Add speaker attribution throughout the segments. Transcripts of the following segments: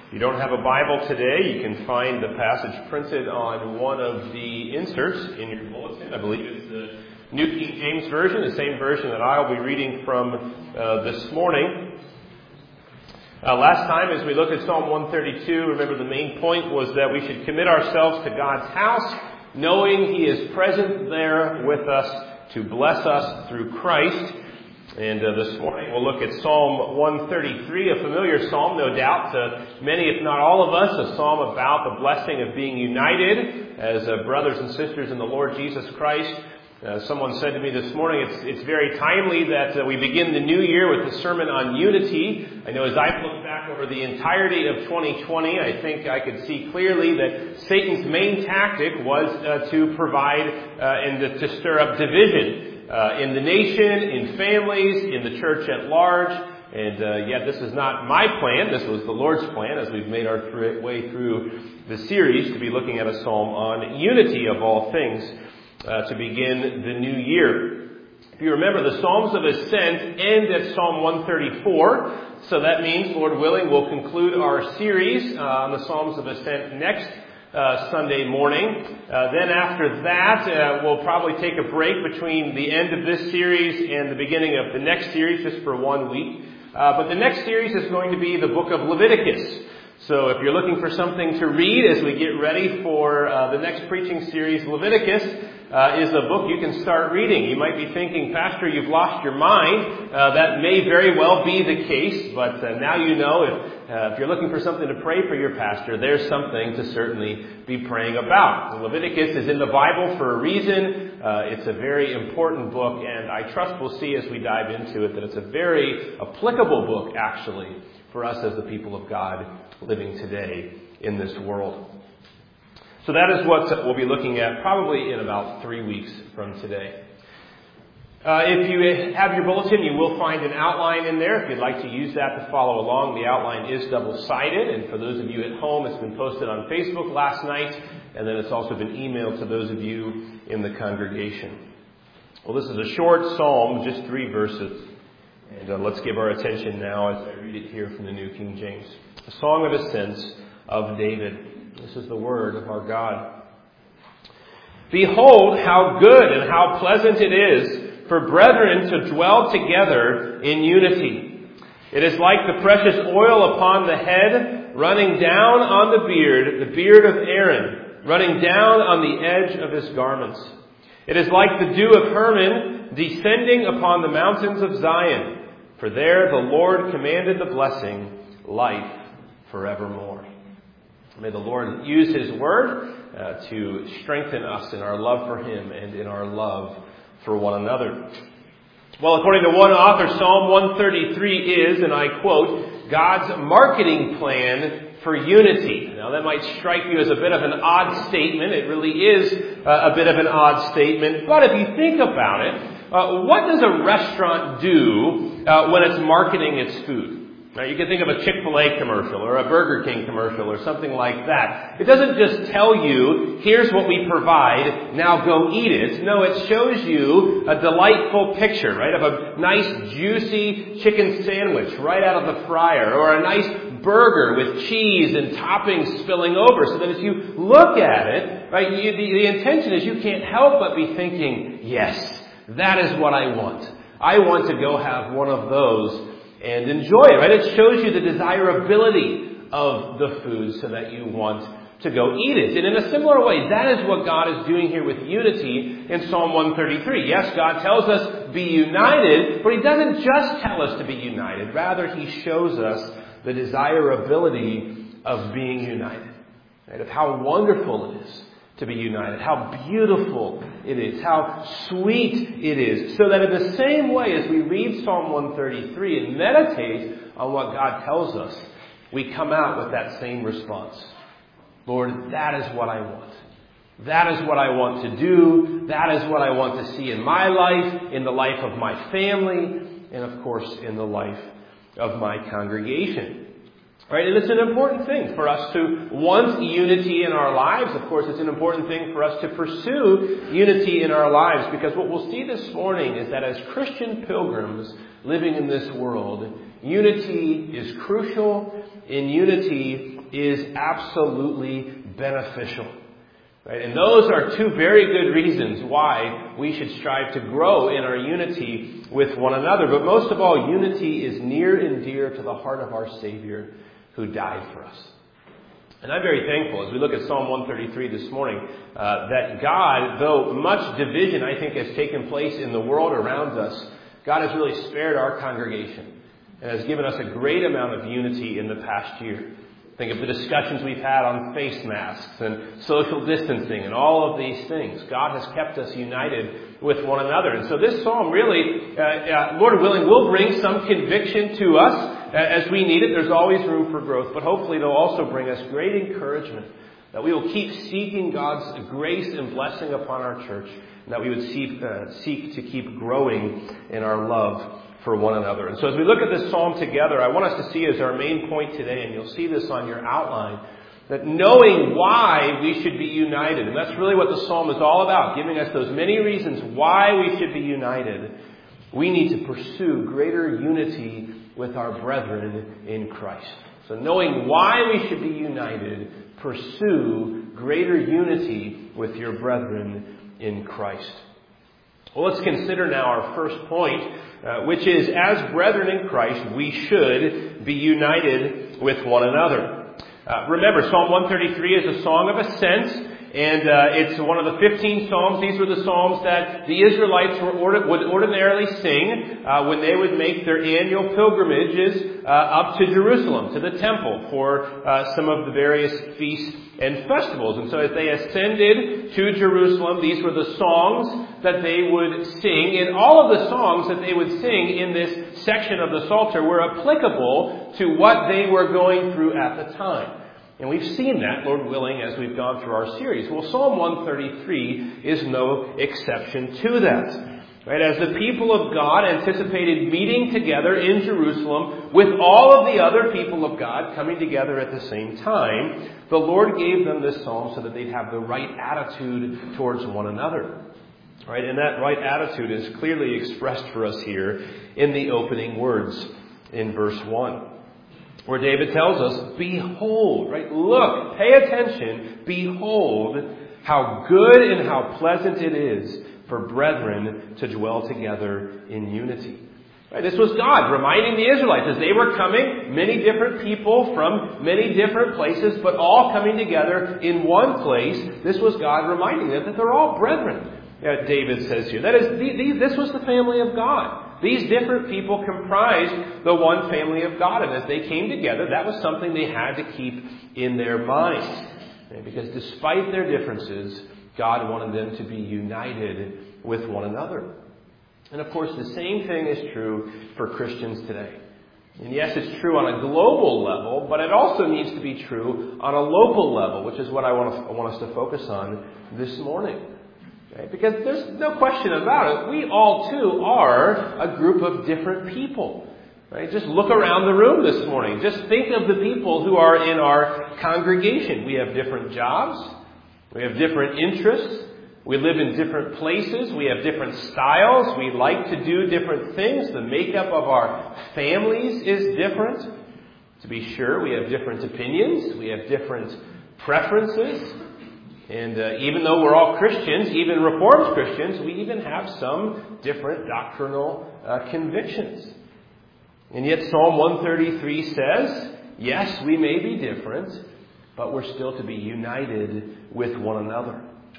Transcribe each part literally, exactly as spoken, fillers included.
Speaker 1: If you don't have a Bible today, you can find the passage printed on one of the inserts in your bulletin. I believe it's the New King James Version, the same version that I'll be reading from uh, this morning. Uh, last time, as we looked at Psalm one thirty-two, remember the main point was that we should commit ourselves to God's house, knowing He is present there with us to bless us through Christ. And uh, this morning we'll look at Psalm one thirty-three, a familiar psalm, no doubt, to many, if not all of us, a psalm about the blessing of being united as uh, brothers and sisters in the Lord Jesus Christ. Uh, someone said to me this morning, it's, it's very timely that uh, we begin the new year with a sermon on unity. I know as I look back over the entirety of twenty twenty, I think I could see clearly that Satan's main tactic was uh, to provide uh, and to, to stir up division. Uh, in the nation, in families, in the church at large. And uh, yet this is not my plan. This was the Lord's plan as we've made our th- way through the series to be looking at a psalm on unity of all things uh, to begin the new year. If you remember, the Psalms of Ascent end at Psalm one thirty-four. So that means, Lord willing, we'll conclude our series uh, on the Psalms of Ascent next Uh, Sunday morning. Uh, then after that, uh, we'll probably take a break between the end of this series and the beginning of the next series, just for one week. Uh, but the next series is going to be the book of Leviticus. So if you're looking for something to read as we get ready for uh, the next preaching series, Leviticus uh, is a book you can start reading. You might be thinking, Pastor, you've lost your mind. Uh, that may very well be the case, but uh, now you know if Uh, if you're looking for something to pray for your pastor, there's something to certainly be praying about. Leviticus is in the Bible for a reason. Uh, it's a very important book, and I trust we'll see as we dive into it that it's a very applicable book, actually, for us as the people of God living today in this world. So that is what we'll be looking at probably in about three weeks from today. Uh, if you have your bulletin, you will find an outline in there. If you'd like to use that to follow along, the outline is double-sided. And for those of you at home, it's been posted on Facebook last night. And then it's also been emailed to those of you in the congregation. Well, this is a short psalm, just three verses. And uh, let's give our attention now as I read it here from the New King James. A song of ascents of David. This is the word of our God. Behold how good and how pleasant it is for brethren to dwell together in unity. It is like the precious oil upon the head, running down on the beard, the beard of Aaron, running down on the edge of his garments. It is like the dew of Hermon, descending upon the mountains of Zion. For there the Lord commanded the blessing, life forevermore. May the Lord use His word uh, to strengthen us in our love for Him and in our love for one another. Well, according to one author, Psalm one thirty-three is, and I quote, God's marketing plan for unity. Now, that might strike you as a bit of an odd statement. It really is uh, a bit of an odd statement. But if you think about it, uh, what does a restaurant do uh, when it's marketing its food? Now, you can think of a Chick-fil-A commercial or a Burger King commercial or something like that. It doesn't just tell you, here's what we provide, now go eat it. No, it shows you a delightful picture, right, of a nice juicy chicken sandwich right out of the fryer, or a nice burger with cheese and toppings spilling over, so that as you look at it, right, you, the, the intention is you can't help but be thinking, yes, that is what I want. I want to go have one of those and enjoy it, right? It shows you the desirability of the food so that you want to go eat it. And in a similar way, that is what God is doing here with unity in Psalm one thirty-three. Yes, God tells us be united, but He doesn't just tell us to be united. Rather, He shows us the desirability of being united, right? Of how wonderful it is to be united, how beautiful it is, how sweet it is, so that in the same way as we read Psalm one thirty-three and meditate on what God tells us, we come out with that same response. Lord, that is what I want. That is what I want to do. That is what I want to see in my life, in the life of my family, and of course in the life of my congregation. Right? And it's an important thing for us to want unity in our lives. Of course, it's an important thing for us to pursue unity in our lives, because what we'll see this morning is that as Christian pilgrims living in this world, unity is crucial. In unity, is absolutely beneficial. Right? And those are two very good reasons why we should strive to grow in our unity with one another. But most of all, unity is near and dear to the heart of our Savior who died for us. And I'm very thankful as we look at Psalm one thirty-three this morning uh, that God, though much division I think has taken place in the world around us, God has really spared our congregation and has given us a great amount of unity in the past year. Think of the discussions we've had on face masks and social distancing and all of these things. God has kept us united with one another. And so this psalm really, uh, uh, Lord willing, will bring some conviction to us uh, as we need it. There's always room for growth, but hopefully it'll also bring us great encouragement that we will keep seeking God's grace and blessing upon our church, and that we would seek, uh, seek to keep growing in our love for one another. And so as we look at this psalm together, I want us to see as our main point today, and you'll see this on your outline, that knowing why we should be united. And that's really what the psalm is all about, giving us those many reasons why we should be united. We need to pursue greater unity with our brethren in Christ. So knowing why we should be united, pursue greater unity with your brethren in Christ. Well, let's consider now our first point, uh, which is, as brethren in Christ, we should be united with one another. Uh, remember, Psalm one thirty-three is a song of ascent, and uh, it's one of the fifteen psalms. These were the psalms that the Israelites were ordi- would ordinarily sing uh, when they would make their annual pilgrimages uh, up to Jerusalem, to the temple, for uh, some of the various feasts and festivals. And so as they ascended to Jerusalem, these were the songs that they would sing. And all of the songs that they would sing in this section of the Psalter were applicable to what they were going through at the time. And we've seen that, Lord willing, as we've gone through our series. Well, Psalm one thirty-three is no exception to that. Right? As the people of God anticipated meeting together in Jerusalem with all of the other people of God coming together at the same time, the Lord gave them this psalm so that they'd have the right attitude towards one another. Right? And that right attitude is clearly expressed for us here in the opening words in verse one. Where David tells us, behold, right? Look, pay attention, behold how good and how pleasant it is for brethren to dwell together in unity. Right? This was God reminding the Israelites as they were coming, many different people from many different places, but all coming together in one place. This was God reminding them that they're all brethren. Yeah, David says here. That is, the, the, this was the family of God. These different people comprised the one family of God. And as they came together, that was something they had to keep in their minds. Because despite their differences, God wanted them to be united with one another. And of course, the same thing is true for Christians today. And yes, it's true on a global level, but it also needs to be true on a local level, which is what I want, to, I want us to focus on this morning. Okay? Because there's no question about it. We all, too, are a group of different people. Right? Just look around the room this morning. Just think of the people who are in our congregation. We have different jobs. We have different interests. We live in different places. We have different styles. We like to do different things. The makeup of our families is different. To be sure, we have different opinions. We have different preferences. And uh, even though we're all Christians, even Reformed Christians, we even have some different doctrinal uh, convictions. And yet Psalm one thirty-three says, yes, we may be different, but we're still to be united with one another.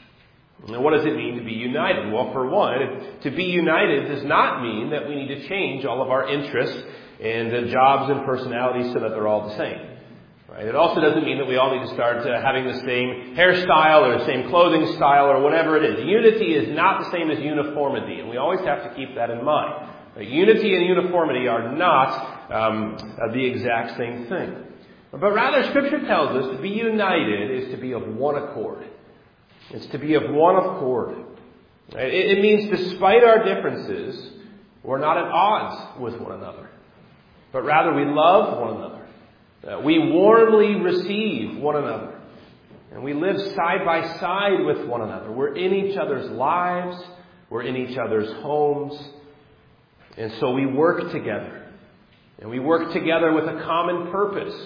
Speaker 1: Now, what does it mean to be united? Well, for one, to be united does not mean that we need to change all of our interests and uh, jobs and personalities so that they're all the same. Right? It also doesn't mean that we all need to start uh, having the same hairstyle or the same clothing style or whatever it is. Unity is not the same as uniformity, and we always have to keep that in mind. Right? Unity and uniformity are not um, uh, the exact same thing. But rather, Scripture tells us to be united is to be of one accord. It's to be of one accord. Right? It, it means despite our differences, we're not at odds with one another. But rather, we love one another. Uh, we warmly receive one another. And we live side by side with one another. We're in each other's lives. We're in each other's homes. And so we work together. And we work together with a common purpose.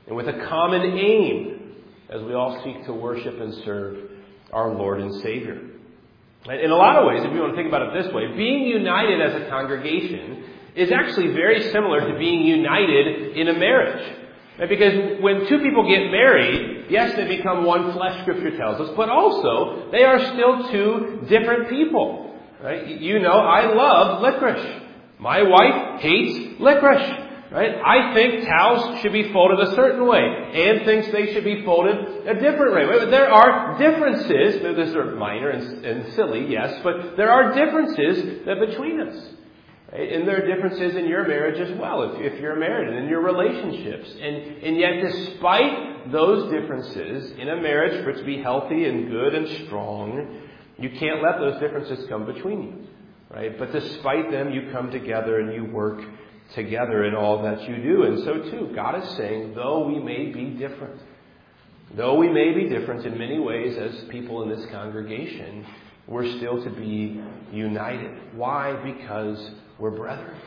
Speaker 1: and with a common aim as we all seek to worship and serve our Lord and Savior. In a lot of ways, if you want to think about it this way, being united as a congregation is actually very similar to being united in a marriage. Because when two people get married, yes, they become one flesh, Scripture tells us, but also they are still two different people. Right? You know, I love licorice. My wife hates licorice. Right? I think towels should be folded a certain way. Anne thinks they should be folded a different way. But there are differences. These are minor and, and silly, yes, but there are differences between us. Right? And there are differences in your marriage as well, if, if you're married, and in your relationships. And, and yet, despite those differences in a marriage, for it to be healthy and good and strong, you can't let those differences come between you. Right? But despite them, you come together and you work together in all that you do. And so too, God is saying, though we may be different, though we may be different in many ways as people in this congregation, we're still to be united. Why? Because we're brethren.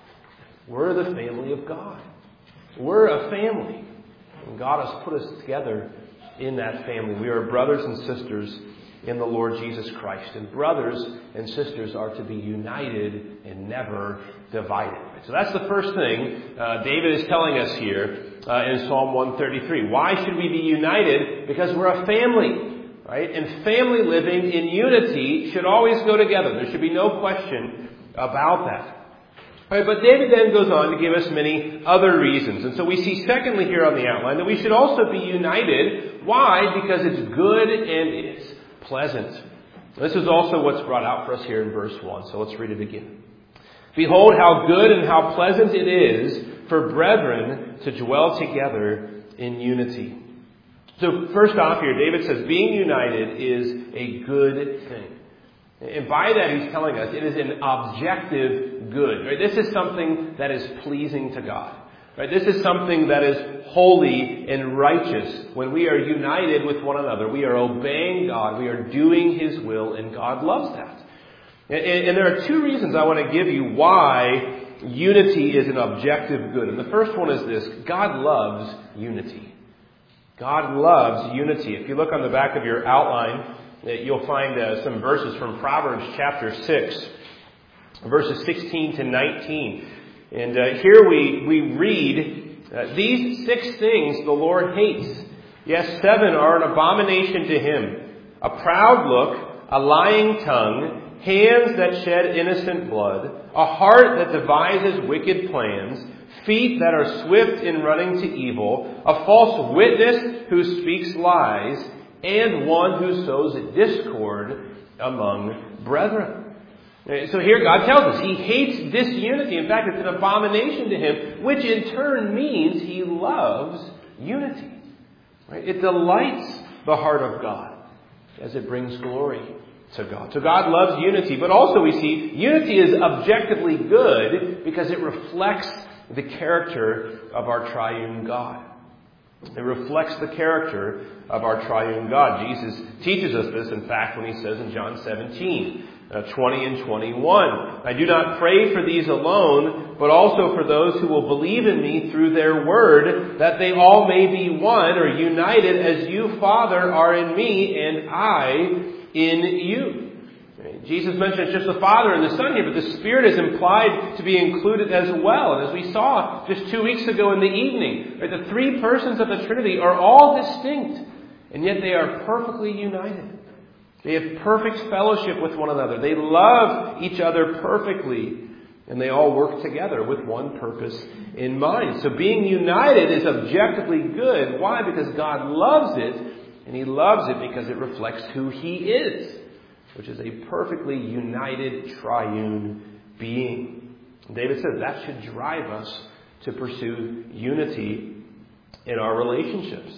Speaker 1: We're the family of God. We're a family. And God has put us together in that family. We are brothers and sisters in the Lord Jesus Christ. And brothers and sisters are to be united and never divided. So that's the first thing uh, David is telling us here uh, in Psalm one thirty-three. Why should we be united? Because we're a family, right? And family living in unity should always go together. There should be no question about that. Right, but David then goes on to give us many other reasons. And so we see secondly here on the outline that we should also be united. Why? Because it's good and it's pleasant. This is also what's brought out for us here in verse one. So let's read it again. Behold how good and how pleasant it is for brethren to dwell together in unity. So first off here, David says being united is a good thing. And by that he's telling us it is an objective good. Right? This is something that is pleasing to God. Right? This is something that is holy and righteous. When we are united with one another, we are obeying God, we are doing His will, and God loves that. And, and there are two reasons I want to give you why unity is an objective good. And the first one is this: God loves unity. God loves unity. If you look on the back of your outline, you'll find uh, some verses from Proverbs chapter six, verses sixteen to nineteen. And uh, here we, we read, uh, these six things the Lord hates. Yes, seven are an abomination to Him: a proud look, a lying tongue, hands that shed innocent blood, a heart that devises wicked plans, feet that are swift in running to evil, a false witness who speaks lies, and one who sows discord among brethren. So here God tells us He hates disunity. In fact, it's an abomination to Him, which in turn means He loves unity. Right? It delights the heart of God as it brings glory to God. So God loves unity, but also we see unity is objectively good because it reflects the character of our triune God. It reflects the character of our triune God. Jesus teaches us this, in fact, when He says in John seventeen, uh, twenty and twenty-one, I do not pray for these alone, but also for those who will believe in Me through their word, that they all may be one, or united, as You, Father, are in Me, and I in You. Jesus mentions just the Father and the Son here, but the Spirit is implied to be included as well. And as we saw just two weeks ago in the evening, right, the three persons of the Trinity are all distinct, and yet they are perfectly united. They have perfect fellowship with one another. They love each other perfectly, and they all work together with one purpose in mind. So being united is objectively good. Why? Because God loves it, and He loves it because it reflects who He is, which is a perfectly united triune being. David says that should drive us to pursue unity in our relationships.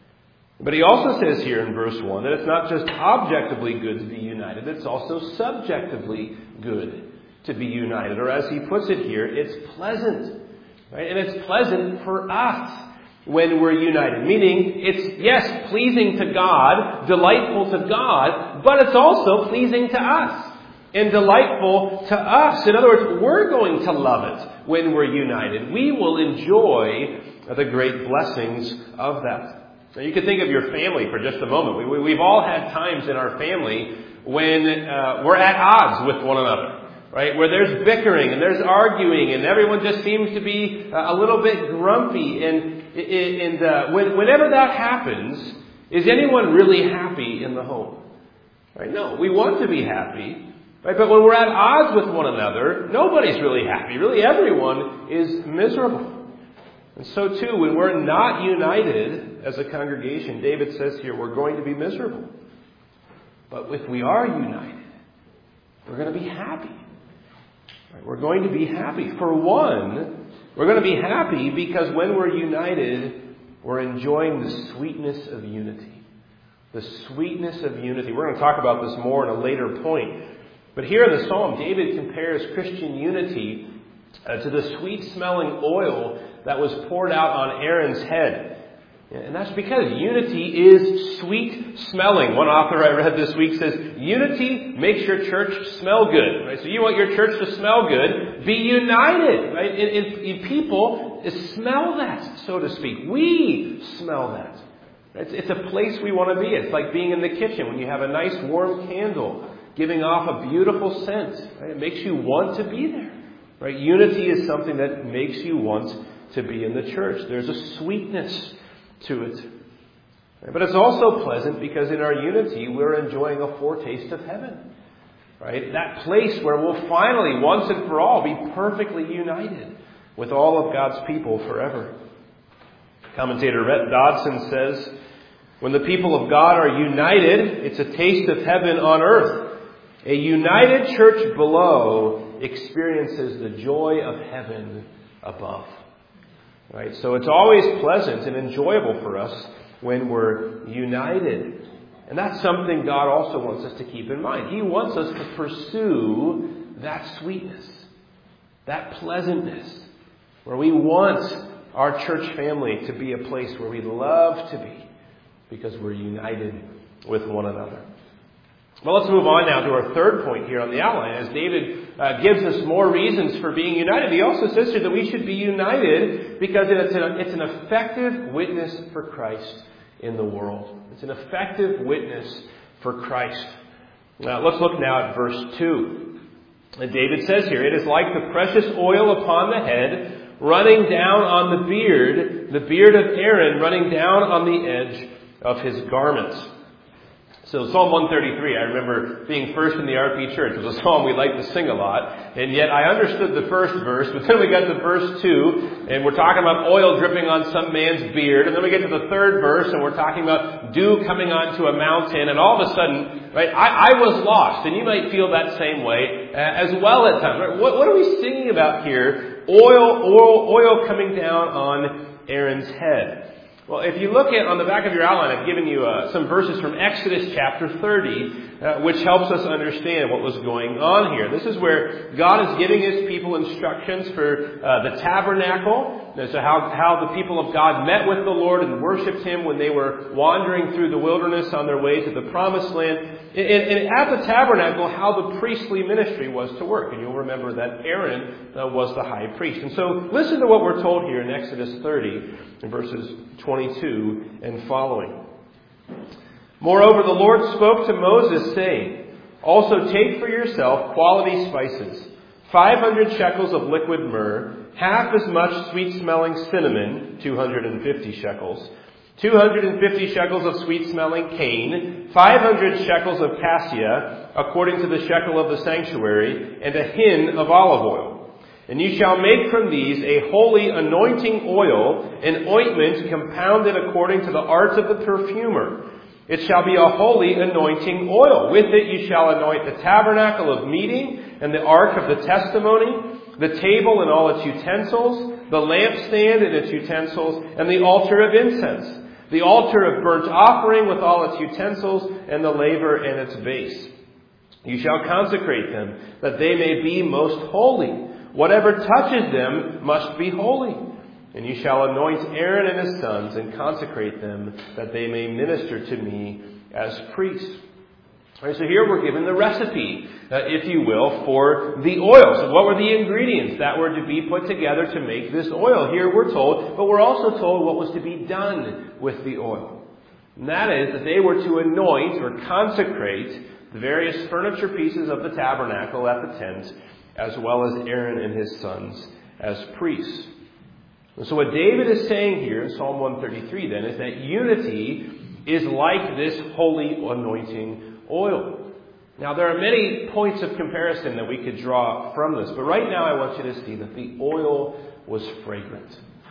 Speaker 1: But he also says here in verse one that it's not just objectively good to be united, it's also subjectively good to be united. Or as he puts it here, it's pleasant. Right? And it's pleasant for us when we're united. Meaning, it's, yes, pleasing to God, delightful to God, but it's also pleasing to us and delightful to us. In other words, we're going to love it when we're united. We will enjoy the great blessings of that. Now, you can think of your family for just a moment. We, we, we've all had times in our family when uh, we're at odds with one another, right? Where there's bickering and there's arguing and everyone just seems to be uh, a little bit grumpy. And, and uh, when, whenever that happens, is anyone really happy in the home? Right? No, we want to be happy. Right? But when we're at odds with one another, nobody's really happy. Really, everyone is miserable. And so too, when we're not united as a congregation, David says here, we're going to be miserable. But if we are united, we're going to be happy. Right? We're going to be happy. For one, we're going to be happy because when we're united, we're enjoying the sweetness of unity. The sweetness of unity. We're going to talk about this more in a later point. But here in the Psalm, David compares Christian unity uh, to the sweet-smelling oil that was poured out on Aaron's head. And that's because unity is sweet-smelling. One author I read this week says, unity makes your church smell good. Right? So you want your church to smell good, be united. Right? And, and, and people smell that, so to speak. We smell that. It's, it's a place we want to be. It's like being in the kitchen when you have a nice warm candle giving off a beautiful scent. Right? It makes you want to be there. Right? Unity is something that makes you want to be in the church. There's a sweetness to it. Right? But it's also pleasant because in our unity we're enjoying a foretaste of heaven. Right? That place where we'll finally, once and for all, be perfectly united with all of God's people forever. Commentator Rhett Dodson says, when the people of God are united, it's a taste of heaven on earth. A united church below experiences the joy of heaven above. Right? So it's always pleasant and enjoyable for us when we're united. And that's something God also wants us to keep in mind. He wants us to pursue that sweetness, that pleasantness, where we want our church family to be a place where we love to be because we're united with one another. Well, let's move on now to our third point here on the outline. As David uh, gives us more reasons for being united, he also says here that we should be united because it's an, it's an effective witness for Christ in the world. It's an effective witness for Christ. Now, let's look now at verse two. And David says here, it is like the precious oil upon the head, running down on the beard, the beard of Aaron running down on the edge of his garments. So Psalm one thirty-three, I remember being first in the R P church. It was a psalm we liked to sing a lot. And yet I understood the first verse, but then we got to verse two, and we're talking about oil dripping on some man's beard. And then we get to the third verse, and we're talking about dew coming onto a mountain. And all of a sudden, right, I, I was lost. And you might feel that same way uh, as well at times. Right? What, what are we singing about here? Oil, oil, oil coming down on Aaron's head. Well, if you look at on the back of your outline, I've given you uh, some verses from Exodus chapter thirty, uh, which helps us understand what was going on here. This is where God is giving His people instructions for uh, the tabernacle. So how, how the people of God met with the Lord and worshipped Him when they were wandering through the wilderness on their way to the promised land. And, and at the tabernacle, how the priestly ministry was to work. And you'll remember that Aaron uh, was the high priest. And so listen to what we're told here in Exodus thirty, in verses twenty-two and following. Moreover, the Lord spoke to Moses, saying, also take for yourself quality spices, five hundred shekels of liquid myrrh, half as much sweet-smelling cinnamon, two hundred fifty shekels, two hundred fifty shekels of sweet-smelling cane, five hundred shekels of cassia, according to the shekel of the sanctuary, and a hin of olive oil. And you shall make from these a holy anointing oil, an ointment compounded according to the art of the perfumer. It shall be a holy anointing oil. With it you shall anoint the tabernacle of meeting, and the ark of the testimony, the table and all its utensils, the lampstand and its utensils, and the altar of incense, the altar of burnt offering with all its utensils, and the laver and its base. You shall consecrate them, that they may be most holy. Whatever touches them must be holy. And you shall anoint Aaron and his sons and consecrate them, that they may minister to me as priests. All right, so here we're given the recipe, uh, if you will, for the oil. So what were the ingredients that were to be put together to make this oil? Here we're told, but we're also told what was to be done with the oil. And that is that they were to anoint or consecrate the various furniture pieces of the tabernacle at the tent, as well as Aaron and his sons as priests. And so what David is saying here in Psalm one thirty-three then is that unity is like this holy anointing oil. Now there are many points of comparison that we could draw from this, but right now I want you to see that the oil was fragrant.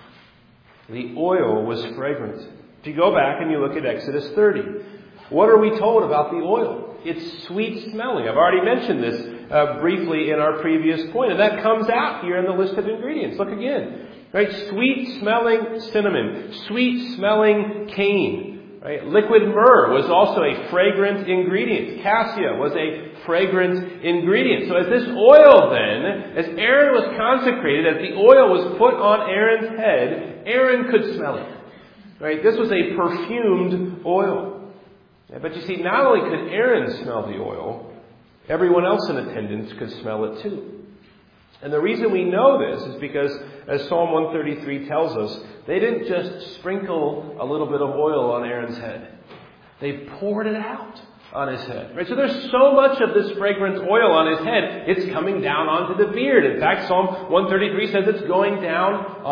Speaker 1: The oil was fragrant. If you go back and you look at Exodus thirty, what are we told about the oil? It's sweet smelling. I've already mentioned this uh, briefly in our previous point, and that comes out here in the list of ingredients. Look again. Right? Sweet smelling cinnamon, sweet smelling cane. Right? Liquid myrrh was also a fragrant ingredient. Cassia was a fragrant ingredient. So as this oil then, as Aaron was consecrated, as the oil was put on Aaron's head, Aaron could smell it. Right? This was a perfumed oil. But you see, not only could Aaron smell the oil, everyone else in attendance could smell it too. And the reason we know this is because, as Psalm one thirty-three tells us, they didn't just sprinkle a little bit of oil on Aaron's head. They poured it out on his head. Right? So there's so much of this fragrant oil on his head, it's coming down onto the beard. In fact, Psalm one thirty-three says it's going down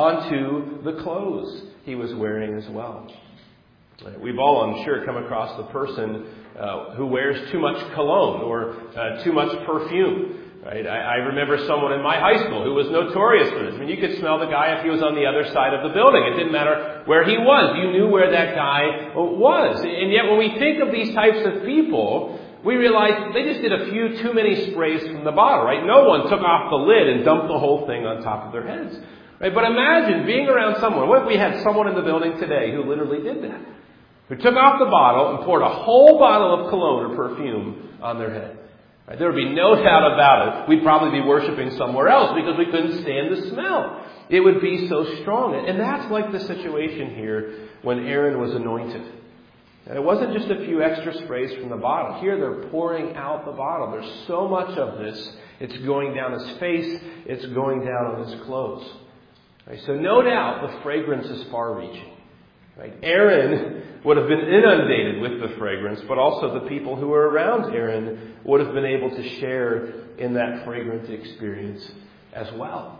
Speaker 1: onto the clothes he was wearing as well. Right? We've all, I'm sure, come across the person uh, who wears too much cologne or uh, too much perfume. Right? I, I remember someone in my high school who was notorious for this. I mean, you could smell the guy if he was on the other side of the building. It didn't matter where he was. You knew where that guy was. And yet when we think of these types of people, we realize they just did a few too many sprays from the bottle, right? No one took off the lid and dumped the whole thing on top of their heads. Right? But imagine being around someone. What if we had someone in the building today who literally did that? Who took off the bottle and poured a whole bottle of cologne or perfume on their head? Right, there would be no doubt about it. We'd probably be worshiping somewhere else because we couldn't stand the smell. It would be so strong. And that's like the situation here when Aaron was anointed. And it wasn't just a few extra sprays from the bottle. Here they're pouring out the bottle. There's so much of this. It's going down his face. It's going down on his clothes. Right, so no doubt the fragrance is far-reaching. Right? Aaron would have been inundated with the fragrance, but also the people who were around Aaron would have been able to share in that fragrant experience as well.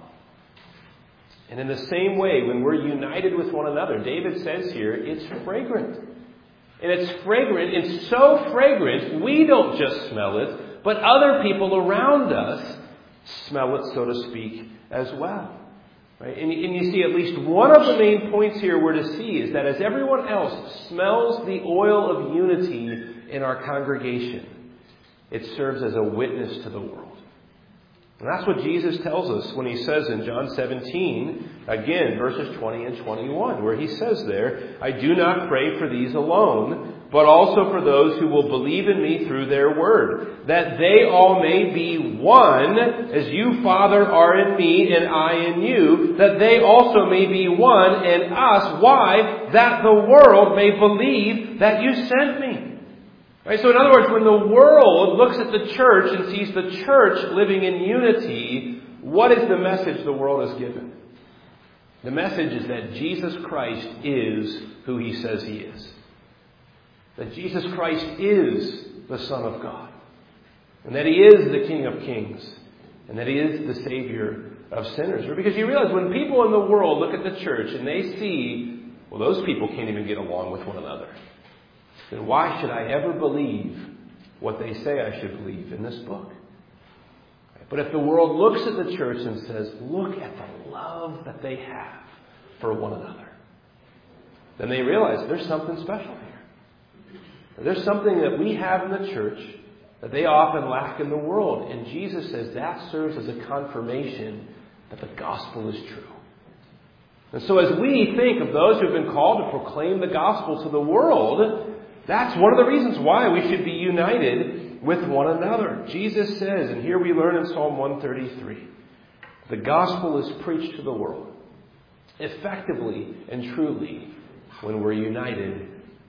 Speaker 1: And in the same way, when we're united with one another, David says here, it's fragrant. And it's fragrant, it's so fragrant, we don't just smell it, but other people around us smell it, so to speak, as well. Right? And, and you see, at least one of the main points here we're to see is that as everyone else smells the oil of unity in our congregation, it serves as a witness to the world. And that's what Jesus tells us when he says in John seventeen, again, verses twenty and twenty-one, where he says there, I do not pray for these alone, but also for those who will believe in me through their word, that they all may be one, as you, Father, are in me and I in you, that they also may be one in us. Why? That the world may believe that you sent me. Right? So in other words, when the world looks at the church and sees the church living in unity, what is the message the world is given? The message is that Jesus Christ is who he says he is. That Jesus Christ is the Son of God. And that he is the King of Kings. And that he is the Savior of sinners. Because you realize when people in the world look at the church and they see, well, those people can't even get along with one another, then why should I ever believe what they say I should believe in this book? But if the world looks at the church and says, look at the love that they have for one another, then they realize there's something special here. There's something that we have in the church that they often lack in the world. And Jesus says that serves as a confirmation that the gospel is true. And so as we think of those who have been called to proclaim the gospel to the world, that's one of the reasons why we should be united with one another. Jesus says, and here we learn in Psalm one thirty-three, the gospel is preached to the world effectively and truly when we're united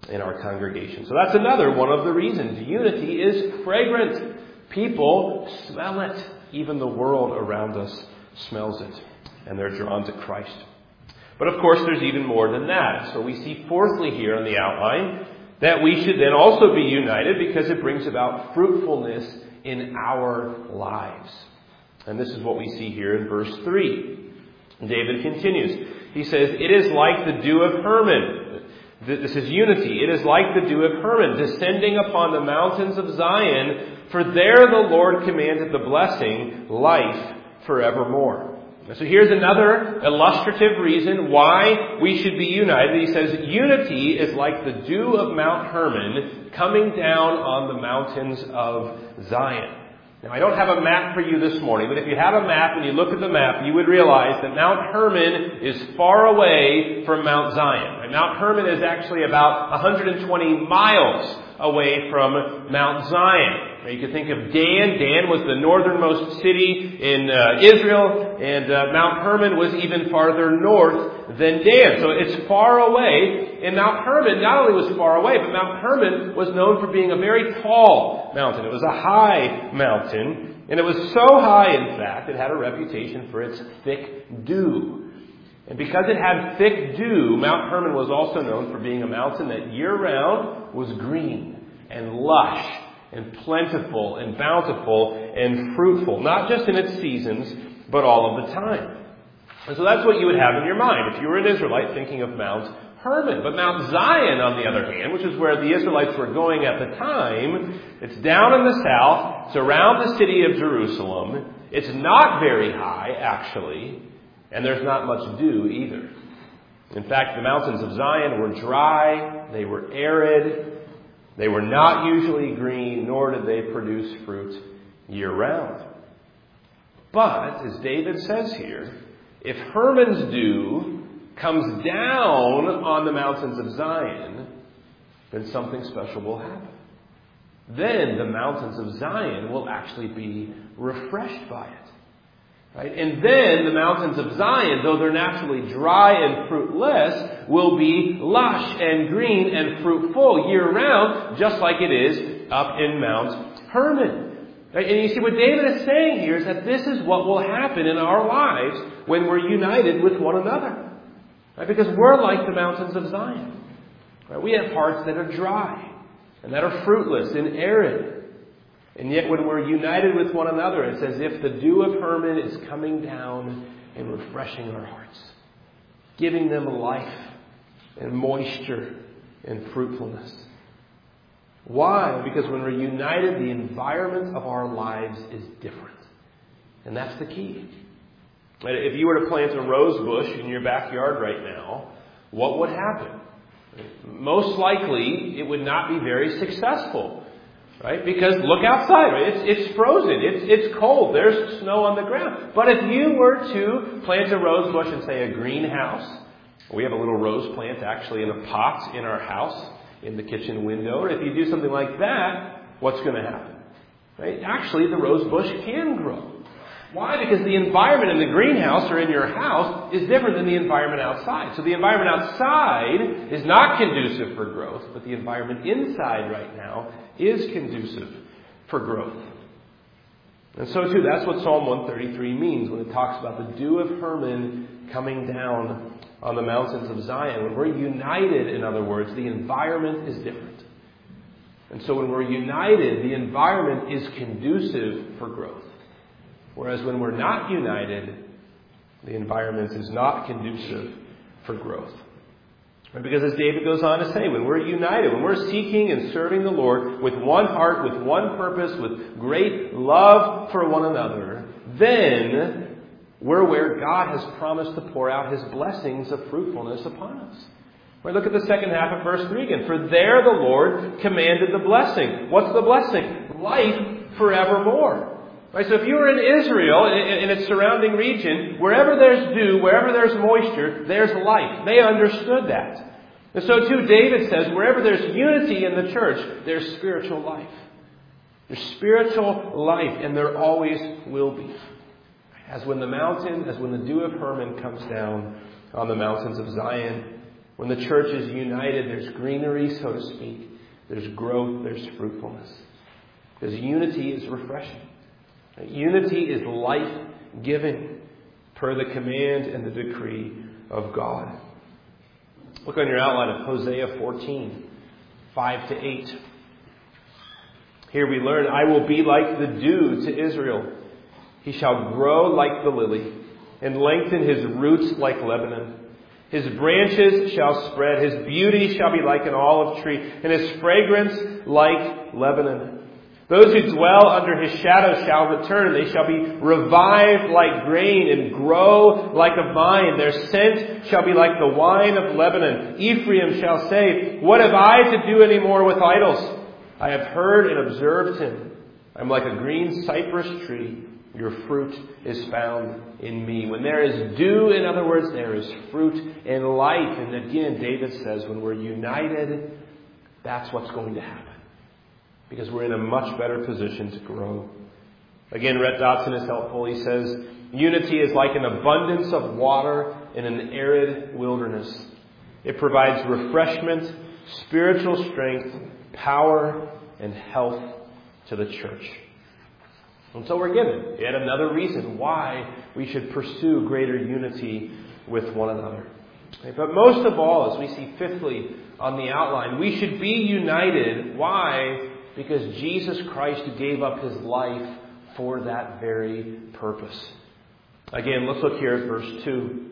Speaker 1: in our congregation. So that's another one of the reasons. Unity is fragrant. People smell it. Even the world around us smells it. And they're drawn to Christ. But of course, there's even more than that. So we see fourthly here in the outline that we should then also be united because it brings about fruitfulness in our lives. And this is what we see here in verse three. David continues. He says, "It is like the dew of Hermon." This is unity. "It is like the dew of Hermon, descending upon the mountains of Zion, for there the Lord commanded the blessing, life forevermore." So here's another illustrative reason why we should be united. He says, unity is like the dew of Mount Hermon coming down on the mountains of Zion. Now, I don't have a map for you this morning, but if you have a map and you look at the map, you would realize that Mount Hermon is far away from Mount Zion. And Mount Hermon is actually about one hundred twenty miles away from Mount Zion. Now, you can think of Dan. Dan was the northernmost city in uh, Israel, and uh, Mount Hermon was even farther north than Dan. So it's far away. And Mount Hermon not only was far away, but Mount Hermon was known for being a very tall mountain. It was a high mountain, and it was so high, in fact, it had a reputation for its thick dew. And because it had thick dew, Mount Hermon was also known for being a mountain that year-round was green and lush and plentiful and bountiful and fruitful, not just in its seasons, but all of the time. And so that's what you would have in your mind if you were an Israelite thinking of Mount Hermon. But Mount Zion, on the other hand, which is where the Israelites were going at the time, it's down in the south, it's around the city of Jerusalem, it's not very high, actually, and there's not much dew either. In fact, the mountains of Zion were dry, they were arid, they were not usually green, nor did they produce fruit year-round. But, as David says here, if Hermon's dew comes down on the mountains of Zion, then something special will happen. Then the mountains of Zion will actually be refreshed by it. Right? And then the mountains of Zion, though they're naturally dry and fruitless, will be lush and green and fruitful year-round, just like it is up in Mount Hermon. Right? And you see, what David is saying here is that this is what will happen in our lives when we're united with one another. Right? Because we're like the mountains of Zion. Right? We have hearts that are dry and that are fruitless and arid. And yet when we're united with one another, it's as if the dew of Hermon is coming down and refreshing our hearts, giving them life and moisture and fruitfulness. Why? Because when we're united, the environment of our lives is different. And that's the key. If you were to plant a rose bush in your backyard right now, what would happen? Most likely, it would not be very successful. Right? Because look outside, right? It's, it's frozen. It's, it's cold. There's snow on the ground. But if you were to plant a rose bush in, say, a greenhouse, we have a little rose plant actually in a pot in our house, in the kitchen window. Or if you do something like that, what's going to happen? Right? Actually, the rose bush can grow. Why? Because the environment in the greenhouse or in your house is different than the environment outside. So the environment outside is not conducive for growth, but the environment inside right now is conducive for growth. And so too, that's what Psalm one thirty-three means when it talks about the dew of Hermon coming down on the mountains of Zion. When we're united, in other words, the environment is different. And so when we're united, the environment is conducive for growth. Whereas when we're not united, the environment is not conducive for growth. Because as David goes on to say, when we're united, when we're seeking and serving the Lord with one heart, with one purpose, with great love for one another, then we're where God has promised to pour out His blessings of fruitfulness upon us. Right, look at the second half of verse three again. For there the Lord commanded the blessing. What's the blessing? Life forevermore. Right, so if you were in Israel, in its surrounding region, wherever there's dew, wherever there's moisture, there's life. They understood that. And so too, David says, wherever there's unity in the church, there's spiritual life. There's spiritual life, and there always will be. As when the mountain, as when the dew of Hermon comes down on the mountains of Zion, When the church is united, there's greenery, so to speak. There's growth, there's fruitfulness. Because unity is refreshing. Unity is life-giving per the command and the decree of God. Look on your outline of Hosea fourteen, five to eight. Here we learn, I will be like the dew to Israel. He shall grow like the lily, and lengthen his roots like Lebanon. His branches shall spread, his beauty shall be like an olive tree, and his fragrance like Lebanon. Those who dwell under his shadow shall return. They shall be revived like grain and grow like a vine. Their scent shall be like the wine of Lebanon. Ephraim shall say, what have I to do any more with idols? I have heard and observed him. I am like a green cypress tree. Your fruit is found in me. When there is dew, in other words, there is fruit and life. And again, David says, when we're united, that's what's going to happen. Because we're in a much better position to grow. Again, Rhett Dotson is helpful. He says, unity is like an abundance of water in an arid wilderness. It provides refreshment, spiritual strength, power, and health to the church. And so we're given yet another reason why we should pursue greater unity with one another. But most of all, as we see fifthly on the outline, we should be united. Why? Because Jesus Christ gave up his life for that very purpose. Again, let's look here at verse two.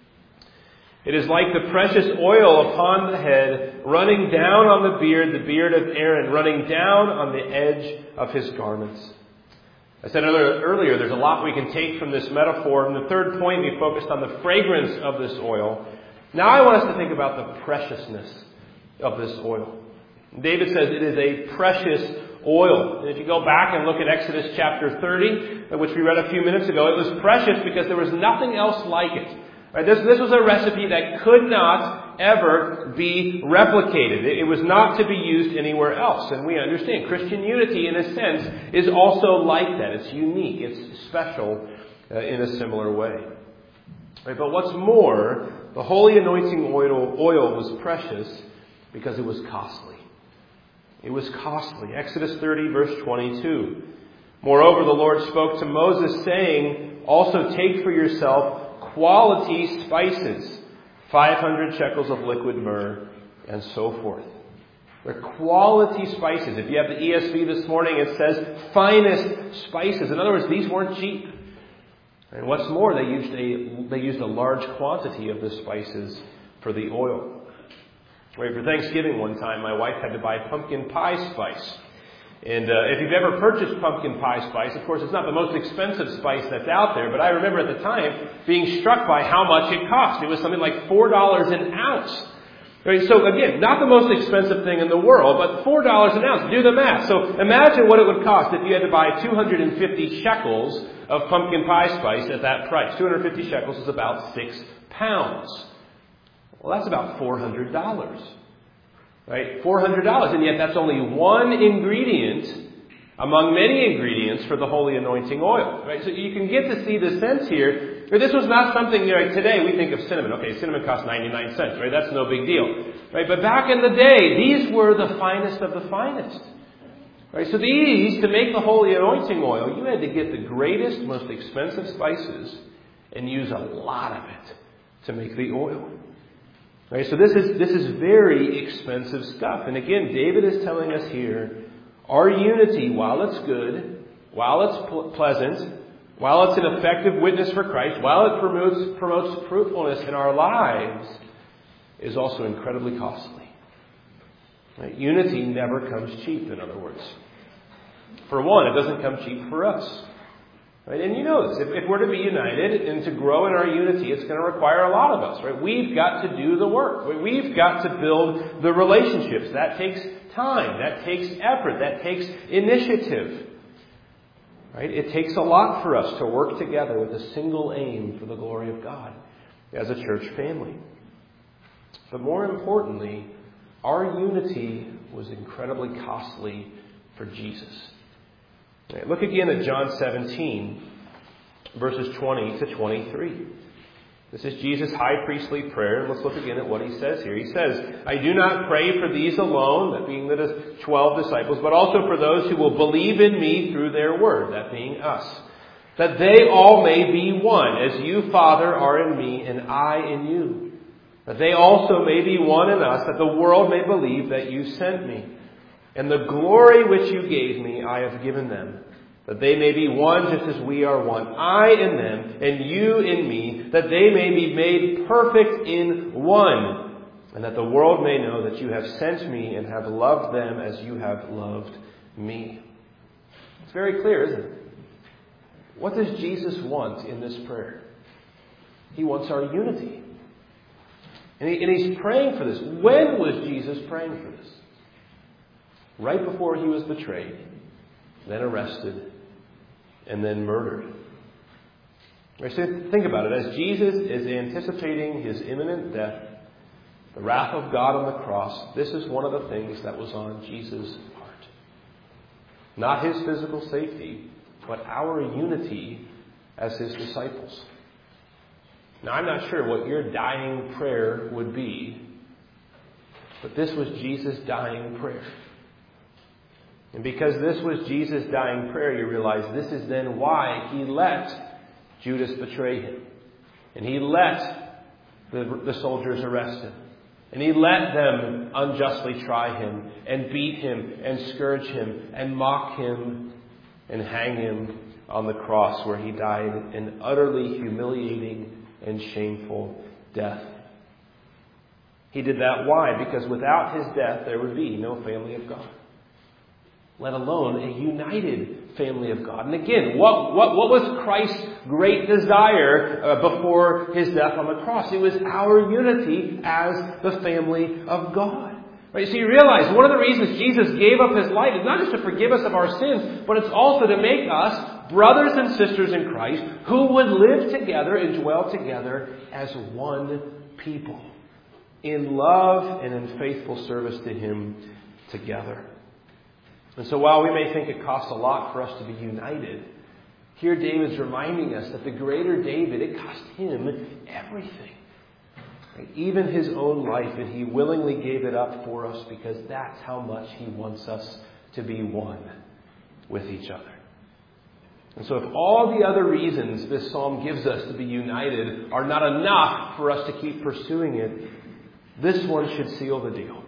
Speaker 1: It is like the precious oil upon the head, running down on the beard, the beard of Aaron, running down on the edge of his garments. I said earlier, there's a lot we can take from this metaphor. In the third point, we focused on the fragrance of this oil. Now I want us to think about the preciousness of this oil. David says it is a precious oil. And if you go back and look at Exodus chapter thirty, which we read a few minutes ago, it was precious because there was nothing else like it. Right, this, this was a recipe that could not ever be replicated. It, it was not to be used anywhere else. And we understand Christian unity, in a sense, is also like that. It's unique. It's special uh, in a similar way. Right, but what's more, the holy anointing oil, oil was precious because it was costly. It was costly. Exodus thirty, verse twenty-two. Moreover, the Lord spoke to Moses, saying, also take for yourself quality spices, five hundred shekels of liquid myrrh, and so forth. They're quality spices. If you have the E S V this morning, it says finest spices. In other words, these weren't cheap. And what's more, they used a they used a large quantity of the spices for the oil. Right, for Thanksgiving one time, my wife had to buy pumpkin pie spice. And uh, if you've ever purchased pumpkin pie spice, of course, it's not the most expensive spice that's out there. But I remember at the time being struck by how much it cost. It was something like four dollars an ounce. Right, so again, not the most expensive thing in the world, but four dollars an ounce. Do the math. So imagine what it would cost if you had to buy two hundred fifty shekels of pumpkin pie spice at that price. two hundred fifty shekels is about six pounds. Well, that's about four hundred dollars. Right? four hundred dollars. And yet that's only one ingredient among many ingredients for the holy anointing oil. Right? So you can get to see the sense here. This was not something, you know, today we think of cinnamon. Okay, cinnamon costs ninety-nine cents, right? That's no big deal. Right? But back in the day, these were the finest of the finest. Right? So these, to make the holy anointing oil, you had to get the greatest, most expensive spices and use a lot of it to make the oil. Right? So this is this is very expensive stuff. And again, David is telling us here, our unity, while it's good, while it's pl- pleasant, while it's an effective witness for Christ, while it promotes, promotes fruitfulness in our lives, is also incredibly costly. Right? Unity never comes cheap, in other words. For one, it doesn't come cheap for us. Right? And you know this. If, if we're to be united and to grow in our unity, it's going to require a lot of us. Right? We've got to do the work. Right? We've got to build the relationships. That takes time. That takes effort. That takes initiative. Right? It takes a lot for us to work together with a single aim for the glory of God as a church family. But more importantly, our unity was incredibly costly for Jesus. Right, look again at John seventeen, verses twenty to twenty-three. This is Jesus' high priestly prayer. Let's look again at what he says here. He says, I do not pray for these alone, that being the twelve disciples, but also for those who will believe in me through their word, that being us. That they all may be one, as you, Father, are in me and I in you. That they also may be one in us, that the world may believe that you sent me. And the glory which you gave me, I have given them. That they may be one just as we are one. I in them and you in me, that they may be made perfect in one. And that the world may know that you have sent me and have loved them as you have loved me. It's very clear, isn't it? What does Jesus want in this prayer? He wants our unity. And, he, and he's praying for this. When was Jesus praying for this? Right before he was betrayed, then arrested, and then murdered. Right, so think about it. As Jesus is anticipating his imminent death, the wrath of God on the cross, this is one of the things that was on Jesus' heart. Not his physical safety, but our unity as his disciples. Now, I'm not sure what your dying prayer would be, but this was Jesus' dying prayer. And because this was Jesus' dying prayer, you realize this is then why he let Judas betray him. And he let the, the soldiers arrest him. And he let them unjustly try him and beat him and scourge him and mock him and hang him on the cross, where he died an utterly humiliating and shameful death. He did that why? Because without his death there would be no family of God. Let alone a united family of God. And again, what, what, what was Christ's great desire uh, before his death on the cross? It was our unity as the family of God. Right? So you realize one of the reasons Jesus gave up his life is not just to forgive us of our sins, but it's also to make us brothers and sisters in Christ who would live together and dwell together as one people in love and in faithful service to him together. And so while we may think it costs a lot for us to be united, here David's reminding us that the greater David, it cost him everything. Right? Even his own life, and he willingly gave it up for us because that's how much he wants us to be one with each other. And so if all the other reasons this psalm gives us to be united are not enough for us to keep pursuing it, this one should seal the deal.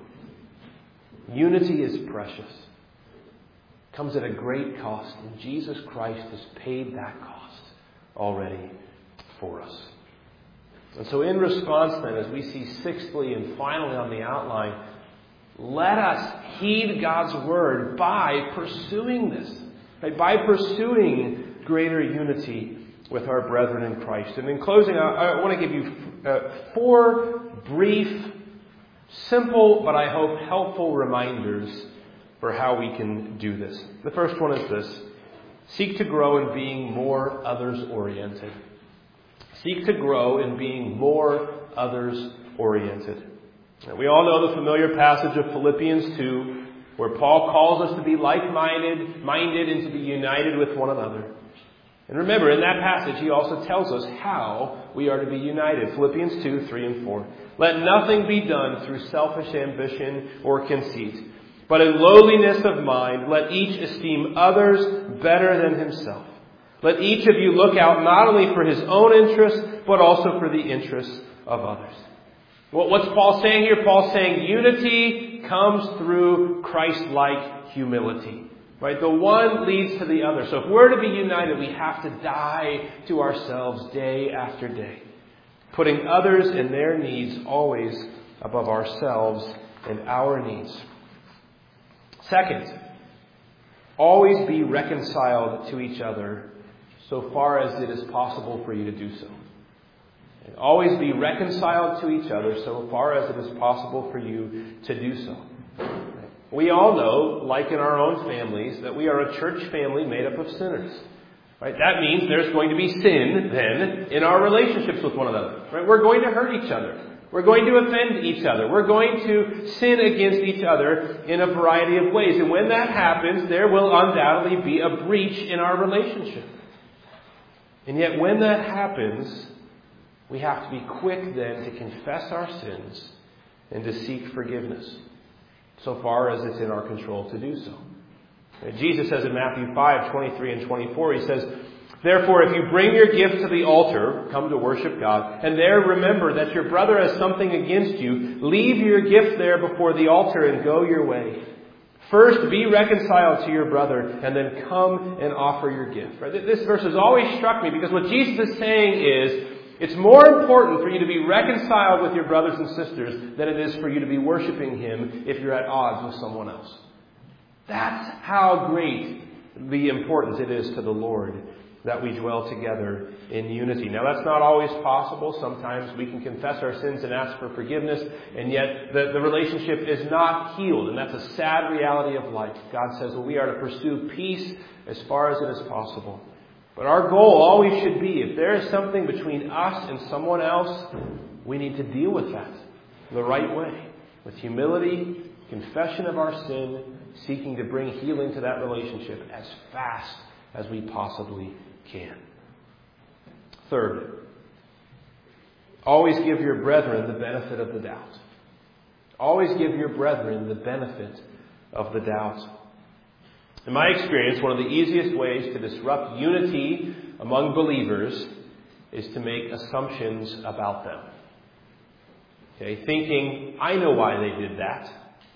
Speaker 1: Unity is precious. Comes at a great cost, and Jesus Christ has paid that cost already for us. And so in response then, as we see sixthly and finally on the outline, let us heed God's word by pursuing this, right? By pursuing greater unity with our brethren in Christ. And in closing, I, I want to give you uh, four brief, simple, but I hope helpful reminders for how we can do this. The first one is this: seek to grow in being more others-oriented. Seek to grow in being more others-oriented. We all know the familiar passage of Philippians two, where Paul calls us to be like-minded, minded, and to be united with one another. And remember, in that passage, he also tells us how we are to be united. Philippians two, three, and four. Let nothing be done through selfish ambition or conceit, but in lowliness of mind, let each esteem others better than himself. Let each of you look out not only for his own interests, but also for the interests of others. Well, what's Paul saying here? Paul's saying unity comes through Christ-like humility. Right? The one leads to the other. So if we're to be united, we have to die to ourselves day after day, putting others and their needs always above ourselves and our needs. Second, always be reconciled to each other so far as it is possible for you to do so. And always be reconciled to each other so far as it is possible for you to do so. We all know, like in our own families, that we are a church family made up of sinners. Right? That means there's going to be sin, then, in our relationships with one another. Right? We're going to hurt each other. We're going to offend each other. We're going to sin against each other in a variety of ways. And when that happens, there will undoubtedly be a breach in our relationship. And yet when that happens, we have to be quick then to confess our sins and to seek forgiveness, so far as it's in our control to do so. And Jesus says in Matthew five, twenty-three and twenty-four, he says, "Therefore, if you bring your gift to the altar," come to worship God, "and there remember that your brother has something against you, leave your gift there before the altar and go your way. First, be reconciled to your brother, and then come and offer your gift." Right? This verse has always struck me, because what Jesus is saying is, it's more important for you to be reconciled with your brothers and sisters than it is for you to be worshiping Him if you're at odds with someone else. That's how great the importance it is to the Lord that we dwell together in unity. Now, that's not always possible. Sometimes we can confess our sins and ask for forgiveness, and yet the, the relationship is not healed, and that's a sad reality of life. God says, well, we are to pursue peace as far as it is possible. But our goal always should be, if there is something between us and someone else, we need to deal with that the right way, with humility, confession of our sin, seeking to bring healing to that relationship as fast as we possibly can. Third, always give your brethren the benefit of the doubt. Always give your brethren the benefit of the doubt. In my experience, one of the easiest ways to disrupt unity among believers is to make assumptions about them. Okay, thinking, I know why they did that.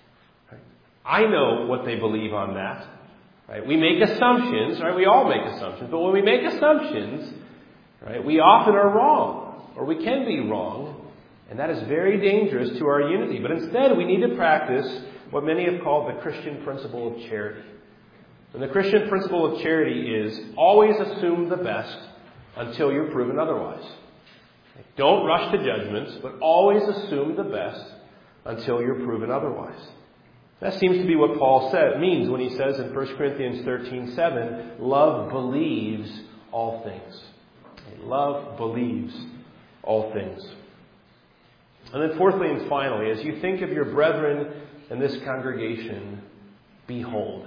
Speaker 1: I know what they believe on that. Right? We make assumptions, right? We all make assumptions. But when we make assumptions, right, we often are wrong, or we can be wrong, and that is very dangerous to our unity. But instead, we need to practice what many have called the Christian principle of charity. And the Christian principle of charity is always assume the best until you're proven otherwise. Don't rush to judgments, but always assume the best until you're proven otherwise. That seems to be what Paul said, means when he says in First Corinthians thirteen seven, love believes all things. Love believes all things. And then fourthly and finally, as you think of your brethren in this congregation, behold.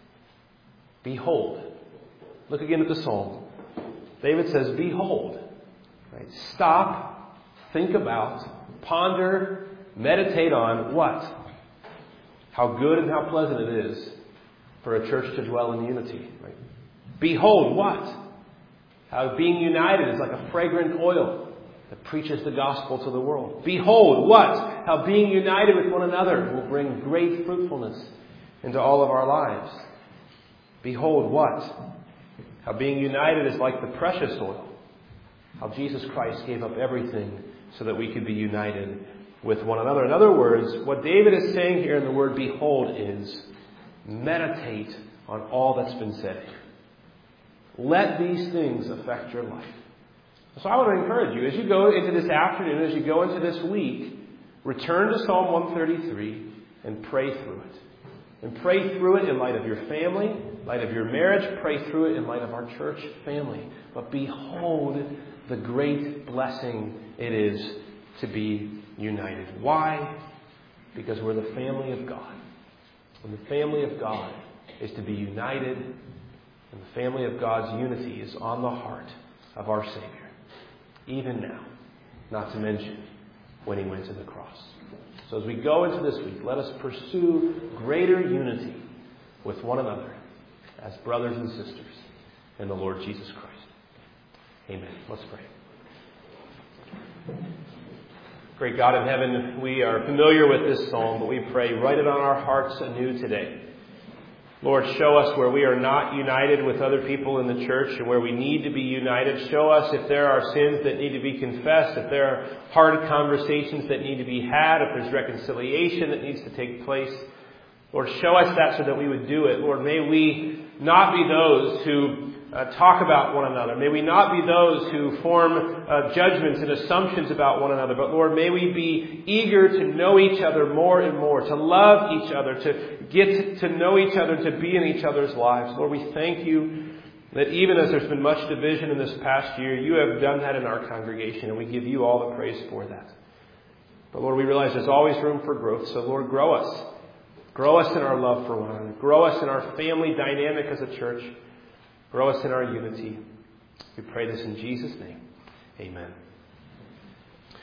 Speaker 1: Behold. Look again at the psalm. David says, behold. Right? Stop, think about, ponder, meditate on what? How good and how pleasant it is for a church to dwell in unity. Right? Behold what? How being united is like a fragrant oil that preaches the gospel to the world. Behold what? How being united with one another will bring great fruitfulness into all of our lives. Behold what? How being united is like the precious oil. How Jesus Christ gave up everything so that we could be united with one another. In other words, what David is saying here in the word behold is meditate on all that's been said here. Let these things affect your life. So I want to encourage you, as you go into this afternoon, as you go into this week, return to Psalm one thirty-three and pray through it. And pray through it in light of your family, in light of your marriage. Pray through it in light of our church family. But behold the great blessing it is to be united. Why? Because we're the family of God. And the family of God is to be united. And the family of God's unity is on the heart of our Savior. Even now. Not to mention when He went to the cross. So as we go into this week, let us pursue greater unity with one another as brothers and sisters in the Lord Jesus Christ. Amen. Let's pray. Great God in heaven, we are familiar with this psalm, but we pray, write it on our hearts anew today. Lord, show us where we are not united with other people in the church and where we need to be united. Show us if there are sins that need to be confessed, if there are hard conversations that need to be had, if there's reconciliation that needs to take place. Lord, show us that so that we would do it. Lord, may we not be those who uh, talk about one another. May we not be those who form uh, judgments and assumptions about one another. But Lord, may we be eager to know each other more and more, to love each other, to get to know each other, to be in each other's lives. Lord, we thank you that even as there's been much division in this past year, you have done that in our congregation, and we give you all the praise for that. But Lord, we realize there's always room for growth. So Lord, grow us. Grow us in our love for one another. Grow us in our family dynamic as a church. Grow us in our unity. We pray this in Jesus' name. Amen.